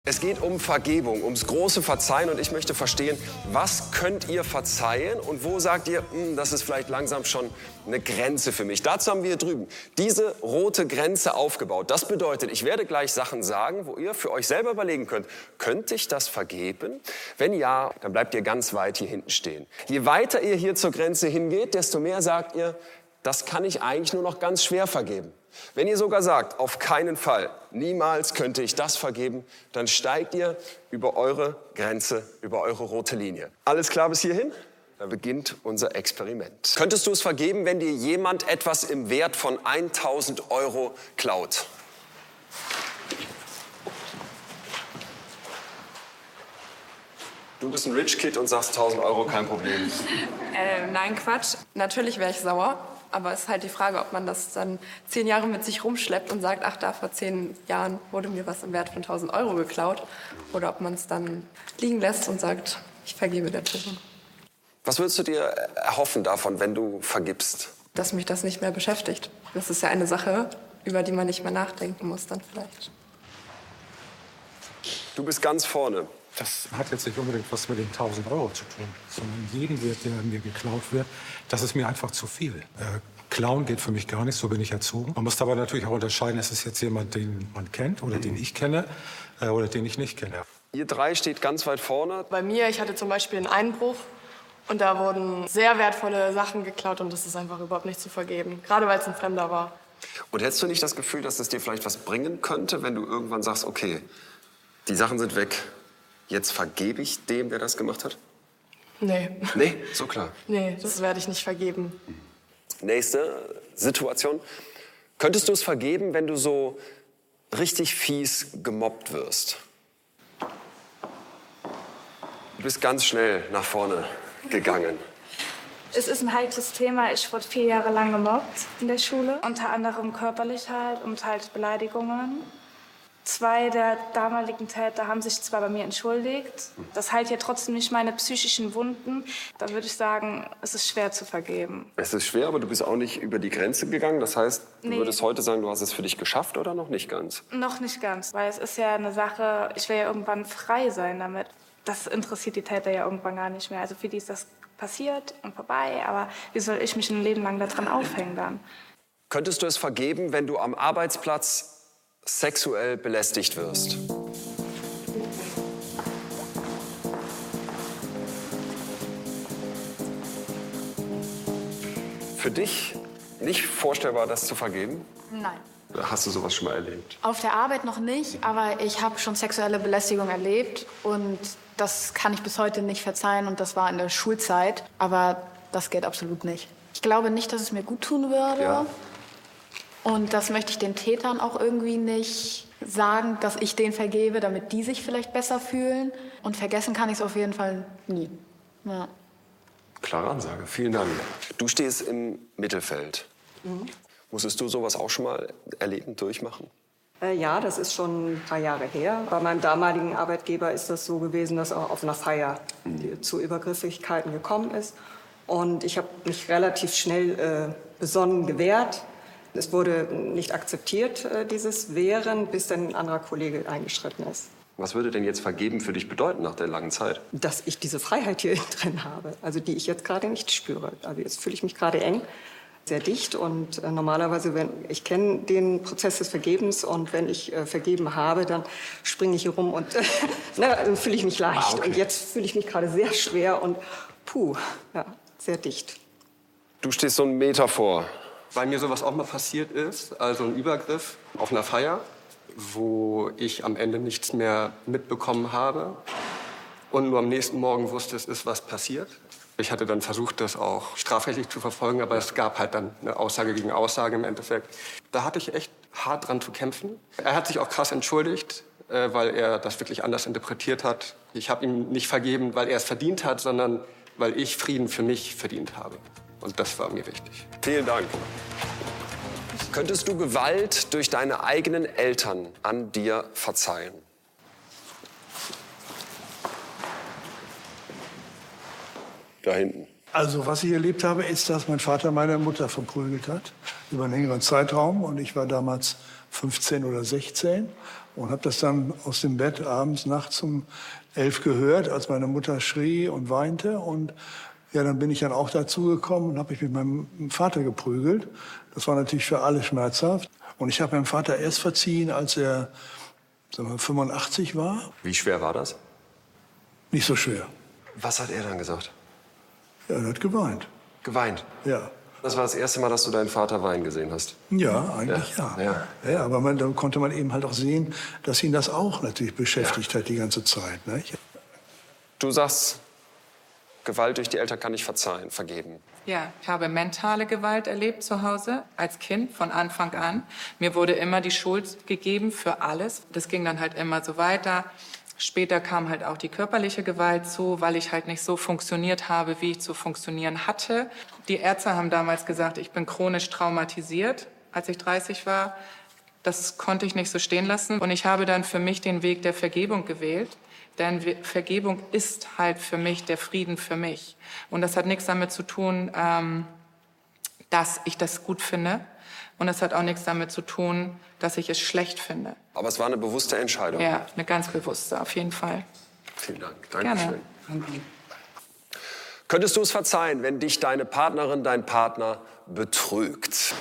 Es geht um Vergebung, ums große Verzeihen und ich möchte verstehen, was könnt ihr verzeihen und wo sagt ihr, das ist vielleicht langsam schon eine Grenze für mich. Dazu haben wir hier drüben diese rote Grenze aufgebaut. Das bedeutet, ich werde gleich Sachen sagen, wo ihr für euch selber überlegen könnt, könnte ich das vergeben? Wenn ja, dann bleibt ihr ganz weit hier hinten stehen. Je weiter ihr hier zur Grenze hingeht, desto mehr sagt ihr, das kann ich eigentlich nur noch ganz schwer vergeben. Wenn ihr sogar sagt, auf keinen Fall, niemals könnte ich das vergeben, dann steigt ihr über eure Grenze, über eure rote Linie. Alles klar bis hierhin? Dann beginnt unser Experiment. Könntest du es vergeben, wenn dir jemand etwas im Wert von 1.000 € klaut? Du bist ein Rich Kid und sagst 1.000 € kein Problem. Nein, Quatsch. Natürlich wäre ich sauer. Aber es ist halt die Frage, ob man das dann 10 Jahre mit sich rumschleppt und sagt, ach, da vor 10 Jahren wurde mir was im Wert von 1.000 € geklaut. Oder ob man es dann liegen lässt und sagt, ich vergebe der Person. Was würdest du dir erhoffen davon, wenn du vergibst? Dass mich das nicht mehr beschäftigt. Das ist ja eine Sache, über die man nicht mehr nachdenken muss dann vielleicht. Du bist ganz vorne. Das hat jetzt nicht unbedingt was mit den 1.000 € zu tun, sondern jeden Wert, der mir geklaut wird, das ist mir einfach zu viel. Klauen geht für mich gar nicht, so bin ich erzogen. Man muss dabei natürlich auch unterscheiden, ist es jetzt jemand, den man kennt oder den ich kenne oder den ich nicht kenne. Ihr drei steht ganz weit vorne. Bei mir, ich hatte zum Beispiel einen Einbruch und da wurden sehr wertvolle Sachen geklaut und das ist einfach überhaupt nicht zu vergeben, gerade weil es ein Fremder war. Und hättest du nicht das Gefühl, dass es dir vielleicht was bringen könnte, wenn du irgendwann sagst, okay, die Sachen sind weg, jetzt vergebe ich dem, der das gemacht hat? Nee. Nee, so klar. Nee, das werde ich nicht vergeben. Nächste Situation. Könntest du es vergeben, wenn du so richtig fies gemobbt wirst? Du bist ganz schnell nach vorne gegangen. Es ist ein heikles Thema. Ich wurde 4 Jahre lang gemobbt in der Schule. Unter anderem körperlich halt und halt Beleidigungen. 2 der damaligen Täter haben sich zwar bei mir entschuldigt. Das heilt ja trotzdem nicht meine psychischen Wunden. Da würde ich sagen, es ist schwer zu vergeben. Es ist schwer, aber du bist auch nicht über die Grenze gegangen. Das heißt, du Nee. würdest heute sagen, du hast es für dich geschafft oder noch nicht ganz? Noch nicht ganz, weil es ist ja eine Sache, ich will ja irgendwann frei sein damit. Das interessiert die Täter ja irgendwann gar nicht mehr. Also für die ist das passiert und vorbei, aber wie soll ich mich ein Leben lang daran aufhängen dann? Könntest du es vergeben, wenn du am Arbeitsplatz sexuell belästigt wirst? Für dich nicht vorstellbar, das zu vergeben? Nein. Hast du sowas schon mal erlebt? Auf der Arbeit noch nicht, aber ich habe schon sexuelle Belästigung erlebt und das kann ich bis heute nicht verzeihen und das war in der Schulzeit, aber das geht absolut nicht. Ich glaube nicht, dass es mir gut tun würde. Ja. Und das möchte ich den Tätern auch irgendwie nicht sagen, dass ich denen vergebe, damit die sich vielleicht besser fühlen. Und vergessen kann ich es auf jeden Fall nie. Ja. Klare Ansage, vielen Dank. Du stehst im Mittelfeld. Musstest du sowas auch schon mal erleben, durchmachen? Ja, das ist schon ein paar Jahre her. Bei meinem damaligen Arbeitgeber ist das so gewesen, dass auch auf einer Feier zu Übergriffigkeiten gekommen ist. Und ich habe mich relativ schnell besonnen gewehrt. Es wurde nicht akzeptiert, dieses Wehren, bis dann ein anderer Kollege eingeschritten ist. Was würde denn jetzt vergeben für dich bedeuten nach der langen Zeit? Dass ich diese Freiheit hier drin habe, also die ich jetzt gerade nicht spüre. Also jetzt fühle ich mich gerade eng, sehr dicht und normalerweise, ich kenne den Prozess des Vergebens und wenn ich vergeben habe, dann springe ich hier rum und dann fühle ich mich leicht. Okay. Und jetzt fühle ich mich gerade sehr schwer und ja, sehr dicht. Du stehst so einen Meter vor. Weil mir sowas auch mal passiert ist, also ein Übergriff auf einer Feier, wo ich am Ende nichts mehr mitbekommen habe und nur am nächsten Morgen wusste, es ist was passiert. Ich hatte dann versucht, das auch strafrechtlich zu verfolgen, aber es gab halt dann eine Aussage gegen Aussage im Endeffekt. Da hatte ich echt hart dran zu kämpfen. Er hat sich auch krass entschuldigt, weil er das wirklich anders interpretiert hat. Ich habe ihm nicht vergeben, weil er es verdient hat, sondern weil ich Frieden für mich verdient habe. Und das war mir wichtig. Vielen Dank. Könntest du Gewalt durch deine eigenen Eltern an dir verzeihen? Da hinten. Also was ich erlebt habe, ist, dass mein Vater meine Mutter verprügelt hat über einen längeren Zeitraum. Und ich war damals 15 oder 16 und habe das dann aus dem Bett abends nachts um 11 gehört, als meine Mutter schrie und weinte. Und ja, dann bin ich dann auch dazugekommen und habe mich mit meinem Vater geprügelt. Das war natürlich für alle schmerzhaft. Und ich habe meinem Vater erst verziehen, als er 85 war. Wie schwer war das? Nicht so schwer. Was hat er dann gesagt? Ja, er hat geweint. Geweint? Ja. Das war das erste Mal, dass du deinen Vater weinen gesehen hast? Ja, eigentlich ja. Ja, aber dann konnte man eben halt auch sehen, dass ihn das auch natürlich beschäftigt hat die ganze Zeit. Ne? Du sagst, Gewalt durch die Eltern kann ich verzeihen, vergeben. Ja, ich habe mentale Gewalt erlebt zu Hause, als Kind von Anfang an. Mir wurde immer die Schuld gegeben für alles. Das ging dann halt immer so weiter. Später kam halt auch die körperliche Gewalt zu, weil ich halt nicht so funktioniert habe, wie ich zu funktionieren hatte. Die Ärzte haben damals gesagt, ich bin chronisch traumatisiert, als ich 30 war. Das konnte ich nicht so stehen lassen. Und ich habe dann für mich den Weg der Vergebung gewählt. Denn Vergebung ist halt für mich der Frieden für mich. Und das hat nichts damit zu tun, dass ich das gut finde. Und es hat auch nichts damit zu tun, dass ich es schlecht finde. Aber es war eine bewusste Entscheidung. Ja, eine ganz bewusste, auf jeden Fall. Vielen Dank. Dankeschön. Gerne. Könntest du es verzeihen, wenn dich deine Partnerin, dein Partner betrügt?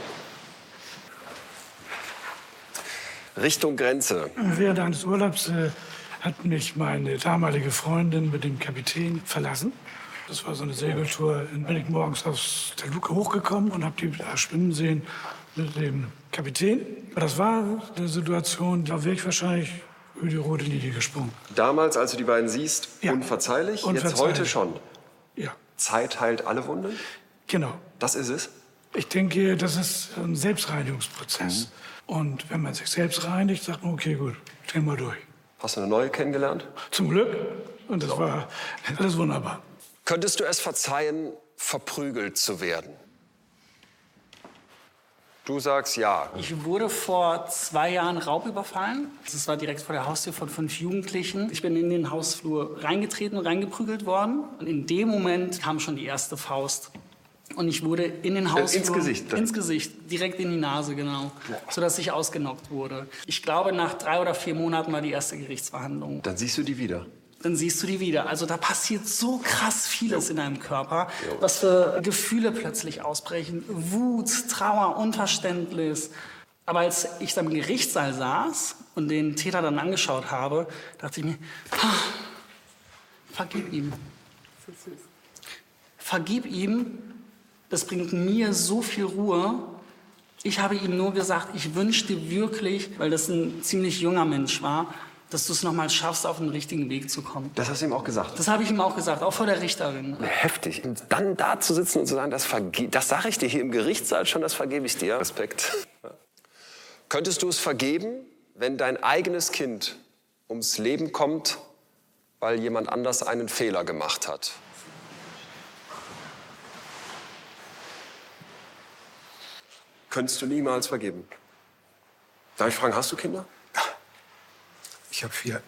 Richtung Grenze. Während eines Urlaubs hat mich meine damalige Freundin mit dem Kapitän verlassen. Das war so eine Segeltour. Dann bin ich morgens aus der Luke hochgekommen und habe die da schwimmen sehen mit dem Kapitän. Aber das war eine Situation, da wäre ich wahrscheinlich über die rote Linie gesprungen. Damals, als du die beiden siehst, unverzeihlich. Jetzt heute schon. Ja. Zeit heilt alle Wunden? Genau. Das ist es? Ich denke, das ist ein Selbstreinigungsprozess. Und wenn man sich selbst reinigt, sagt man, okay, gut, drehen wir durch. Hast du eine neue kennengelernt? Zum Glück. Und das war alles wunderbar. Könntest du es verzeihen, verprügelt zu werden? Du sagst ja. Ich wurde vor 2 Jahren Raub überfallen. Das war direkt vor der Haustür von 5 Jugendlichen. Ich bin in den Hausflur reingetreten und reingeprügelt worden. Und in dem Moment kam schon die erste Faust. Und ich wurde in den Hausflur... Ins Gesicht? Ins Gesicht, direkt in die Nase, genau. Sodass ich ausgenockt wurde. Ich glaube, nach 3 oder 4 Monaten war die erste Gerichtsverhandlung. Dann siehst du die wieder. Dann siehst du die wieder. Also da passiert so krass vieles in deinem Körper, was für Gefühle plötzlich ausbrechen. Wut, Trauer, Unverständnis. Aber als ich dann im Gerichtssaal saß und den Täter dann angeschaut habe, dachte ich mir, vergib ihm. Vergib ihm, das bringt mir so viel Ruhe. Ich habe ihm nur gesagt, ich wünsche dir wirklich, weil das ein ziemlich junger Mensch war, dass du es noch mal schaffst, auf den richtigen Weg zu kommen. Das hast du ihm auch gesagt? Das habe ich ihm auch gesagt, auch vor der Richterin. Heftig. Und dann da zu sitzen und zu sagen, das sage ich dir hier im Gerichtssaal schon, das vergebe ich dir. Respekt. Könntest du es vergeben, wenn dein eigenes Kind ums Leben kommt, weil jemand anders einen Fehler gemacht hat? Könntest du niemals vergeben? Darf ich fragen, hast du Kinder? Ich habe 4.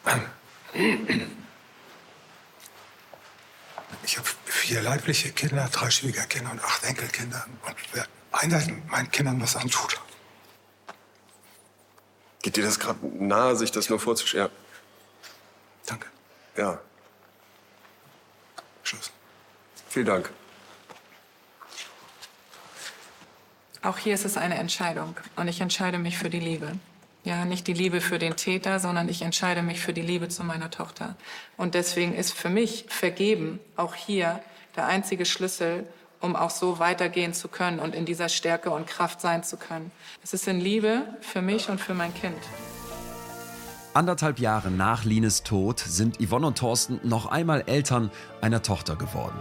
Ich habe 4 leibliche Kinder, 3 Schwiegerkinder und 8 Enkelkinder. Und wer einer meinen Kindern was antut. Geht dir das gerade nahe, sich das nur vorzustellen? Ja. Danke. Ja. Schluss. Vielen Dank. Auch hier ist es eine Entscheidung. Und ich entscheide mich für die Liebe. Ja, nicht die Liebe für den Täter, sondern ich entscheide mich für die Liebe zu meiner Tochter. Und deswegen ist für mich Vergeben auch hier der einzige Schlüssel, um auch so weitergehen zu können und in dieser Stärke und Kraft sein zu können. Es ist in Liebe für mich und für mein Kind. 1,5 Jahre nach Lines Tod sind Yvonne und Thorsten noch einmal Eltern einer Tochter geworden.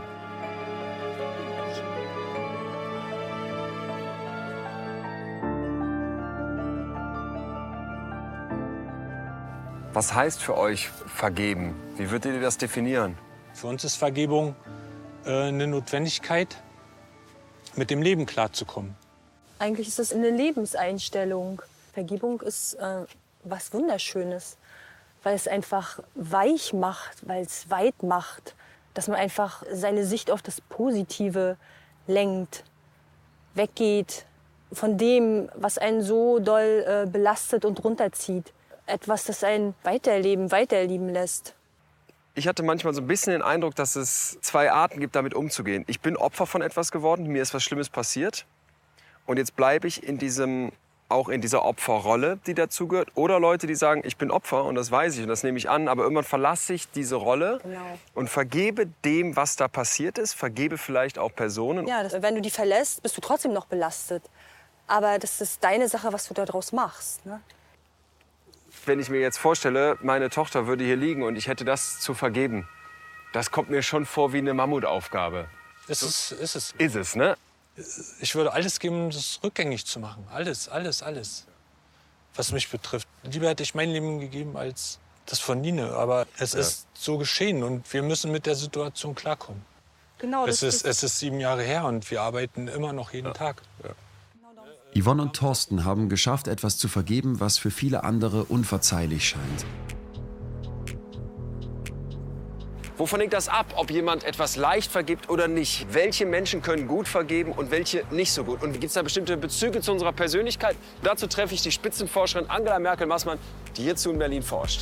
Was heißt für euch vergeben? Wie würdet ihr das definieren? Für uns ist Vergebung eine Notwendigkeit, mit dem Leben klarzukommen. Eigentlich ist es eine Lebenseinstellung. Vergebung ist was Wunderschönes, weil es einfach weich macht, weil es weit macht, dass man einfach seine Sicht auf das Positive lenkt, weggeht von dem, was einen so doll belastet und runterzieht. Etwas, das einen weiterleben lässt. Ich hatte manchmal so ein bisschen den Eindruck, dass es 2 Arten gibt, damit umzugehen. Ich bin Opfer von etwas geworden, mir ist was Schlimmes passiert. Und jetzt bleibe ich auch in dieser Opferrolle, die dazugehört. Oder Leute, die sagen, ich bin Opfer und das weiß ich und das nehme ich an. Aber irgendwann verlasse ich diese Rolle und vergebe dem, was da passiert ist. Vergebe vielleicht auch Personen. Ja, wenn du die verlässt, bist du trotzdem noch belastet. Aber das ist deine Sache, was du daraus machst. Ne? Wenn ich mir jetzt vorstelle, meine Tochter würde hier liegen und ich hätte das zu vergeben, das kommt mir schon vor wie eine Mammutaufgabe. Ist es. Ist es, ne? Ich würde alles geben, um das rückgängig zu machen. Alles. Was mich betrifft. Lieber hätte ich mein Leben gegeben als das von Nine. Aber es ist so geschehen und wir müssen mit der Situation klarkommen. Genau, es ist 7 Jahre her und wir arbeiten immer noch jeden Tag. Ja. Yvonne und Thorsten haben geschafft, etwas zu vergeben, was für viele andere unverzeihlich scheint. Wovon hängt das ab, ob jemand etwas leicht vergibt oder nicht? Welche Menschen können gut vergeben und welche nicht so gut? Und gibt es da bestimmte Bezüge zu unserer Persönlichkeit? Dazu treffe ich die Spitzenforscherin Angela Merkel-Maßmann, die hierzu in Berlin forscht.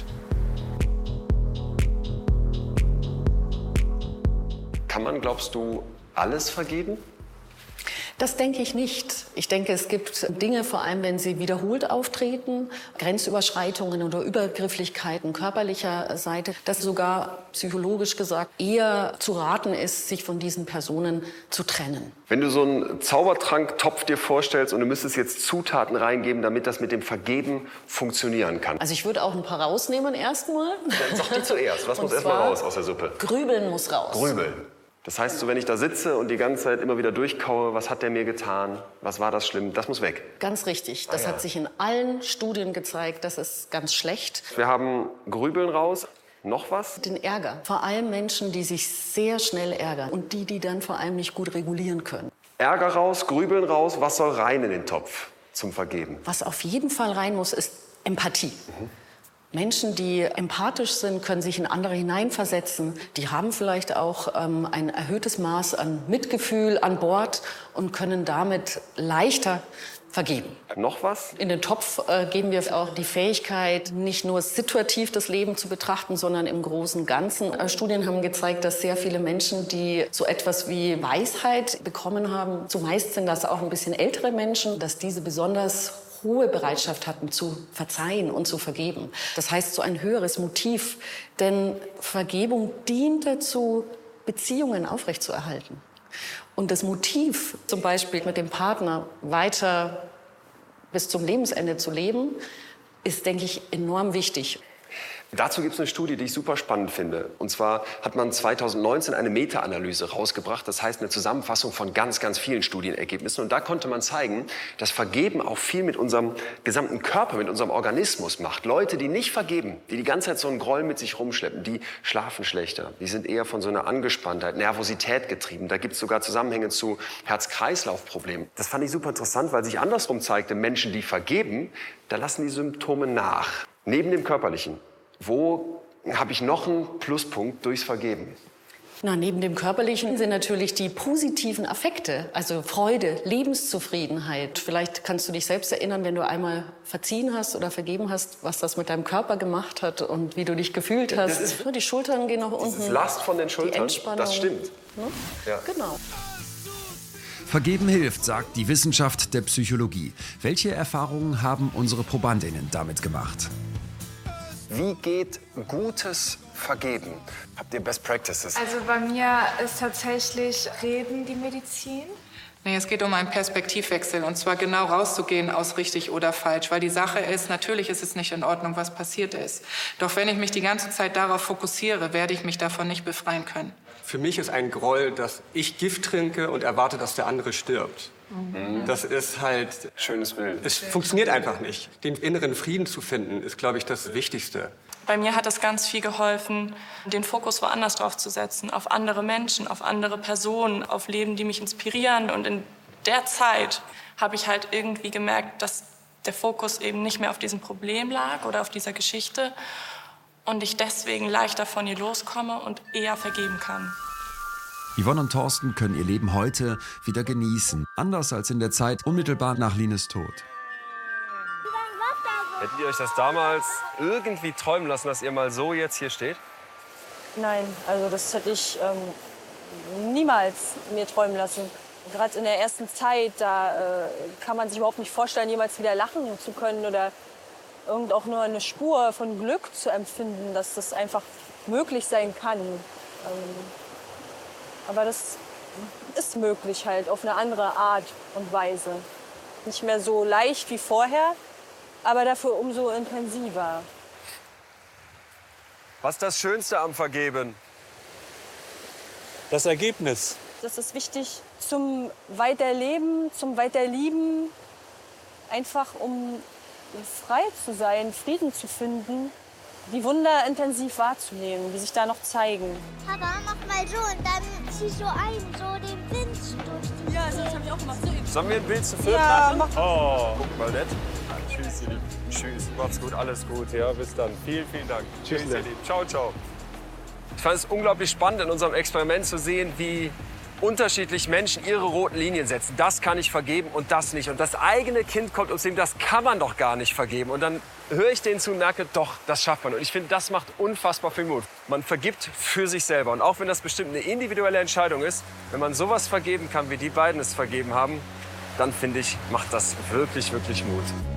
Kann man, glaubst du, alles vergeben? Das denke ich nicht. Ich denke, es gibt Dinge, vor allem wenn sie wiederholt auftreten, Grenzüberschreitungen oder Übergrifflichkeiten körperlicher Seite, dass sogar psychologisch gesagt eher zu raten ist, sich von diesen Personen zu trennen. Wenn du so einen Zaubertrank-Topf dir vorstellst und du müsstest jetzt Zutaten reingeben, damit das mit dem Vergeben funktionieren kann. Also ich würde auch ein paar rausnehmen erstmal. Dann sag die zuerst. Was muss erstmal raus aus der Suppe? Grübeln muss raus. Grübeln. Das heißt, so, wenn ich da sitze und die ganze Zeit immer wieder durchkaue, was hat der mir getan, was war das schlimm, das muss weg. Ganz richtig. Das hat sich in allen Studien gezeigt, das ist ganz schlecht. Wir haben Grübeln raus. Noch was? Den Ärger. Vor allem Menschen, die sich sehr schnell ärgern und die dann vor allem nicht gut regulieren können. Ärger raus, Grübeln raus, was soll rein in den Topf zum Vergeben? Was auf jeden Fall rein muss, ist Empathie. Menschen, die empathisch sind, können sich in andere hineinversetzen. Die haben vielleicht auch ein erhöhtes Maß an Mitgefühl an Bord und können damit leichter vergeben. Noch was? In den Topf geben wir auch die Fähigkeit, nicht nur situativ das Leben zu betrachten, sondern im großen Ganzen. Studien haben gezeigt, dass sehr viele Menschen, die so etwas wie Weisheit bekommen haben, zumeist sind das auch ein bisschen ältere Menschen, dass diese besonders hohe Bereitschaft hatten, zu verzeihen und zu vergeben. Das heißt, so ein höheres Motiv. Denn Vergebung dient dazu, Beziehungen aufrechtzuerhalten. Und das Motiv, zum Beispiel mit dem Partner weiter bis zum Lebensende zu leben, ist, denke ich, enorm wichtig. Dazu gibt es eine Studie, die ich super spannend finde. Und zwar hat man 2019 eine Meta-Analyse rausgebracht. Das heißt eine Zusammenfassung von ganz, ganz vielen Studienergebnissen. Und da konnte man zeigen, dass Vergeben auch viel mit unserem gesamten Körper, mit unserem Organismus macht. Leute, die nicht vergeben, die die ganze Zeit so einen Groll mit sich rumschleppen, die schlafen schlechter. Die sind eher von so einer Angespanntheit, Nervosität getrieben. Da gibt es sogar Zusammenhänge zu Herz-Kreislauf-Problemen. Das fand ich super interessant, weil sich andersrum zeigte, Menschen, die vergeben, da lassen die Symptome nach. Neben dem Körperlichen. Wo habe ich noch einen Pluspunkt durchs Vergeben? Na, neben dem Körperlichen sind natürlich die positiven Affekte, also Freude, Lebenszufriedenheit. Vielleicht kannst du dich selbst erinnern, wenn du einmal verziehen hast oder vergeben hast, was das mit deinem Körper gemacht hat und wie du dich gefühlt hast. Die Schultern gehen nach unten. Diese Last von den Schultern, die Entspannung. das stimmt. Ne? Ja. Genau. Vergeben hilft, sagt die Wissenschaft der Psychologie. Welche Erfahrungen haben unsere Probandinnen damit gemacht? Wie geht gutes Vergeben? Habt ihr Best Practices? Also bei mir ist tatsächlich Reden die Medizin. Nee, es geht um einen Perspektivwechsel und zwar genau rauszugehen aus richtig oder falsch. Weil die Sache ist, natürlich ist es nicht in Ordnung, was passiert ist. Doch wenn ich mich die ganze Zeit darauf fokussiere, werde ich mich davon nicht befreien können. Für mich ist ein Groll, dass ich Gift trinke und erwarte, dass der andere stirbt. Das ist halt... Schönes Bild. Es funktioniert einfach nicht. Den inneren Frieden zu finden, ist, glaube ich, das Wichtigste. Bei mir hat es ganz viel geholfen, den Fokus woanders drauf zu setzen, auf andere Menschen, auf andere Personen, auf Leben, die mich inspirieren. Und in der Zeit habe ich halt irgendwie gemerkt, dass der Fokus eben nicht mehr auf diesem Problem lag oder auf dieser Geschichte und ich deswegen leichter von ihr loskomme und eher vergeben kann. Yvonne und Thorsten können ihr Leben heute wieder genießen. Anders als in der Zeit unmittelbar nach Lines Tod. Hättet ihr euch das damals irgendwie träumen lassen, dass ihr mal so jetzt hier steht? Nein, also das hätte ich niemals mir träumen lassen. Gerade in der ersten Zeit, da kann man sich überhaupt nicht vorstellen, jemals wieder lachen zu können oder auch nur eine Spur von Glück zu empfinden, dass das einfach möglich sein kann. Aber das ist möglich halt auf eine andere Art und Weise. Nicht mehr so leicht wie vorher, aber dafür umso intensiver. Was ist das Schönste am Vergeben? Das Ergebnis. Das ist wichtig zum Weiterleben, zum Weiterlieben, einfach um frei zu sein, Frieden zu finden, die Wunder intensiv wahrzunehmen, die sich da noch zeigen. Papa, mach mal so und dann zieh so so den Wind durch die Ja, das habe ich auch gemacht. Sollen wir ein Bild zu viert Ja, machen? mach. Oh, guck mal nett. Tschüss, ihr Lieben. Tschüss, macht's gut, alles gut. Ja, bis dann. Vielen, vielen Dank. Tschüss, ihr Lieben. Ciao, ciao. Ich fand es unglaublich spannend, in unserem Experiment zu sehen, wie unterschiedlich Menschen ihre roten Linien setzen. Das kann ich vergeben und das nicht. Und das eigene Kind kommt ums Leben, das kann man doch gar nicht vergeben. Und dann höre ich denen zu und merke, doch, das schafft man. Und ich finde, das macht unfassbar viel Mut. Man vergibt für sich selber. Und auch wenn das bestimmt eine individuelle Entscheidung ist, wenn man sowas vergeben kann, wie die beiden es vergeben haben, dann finde ich, macht das wirklich, wirklich Mut.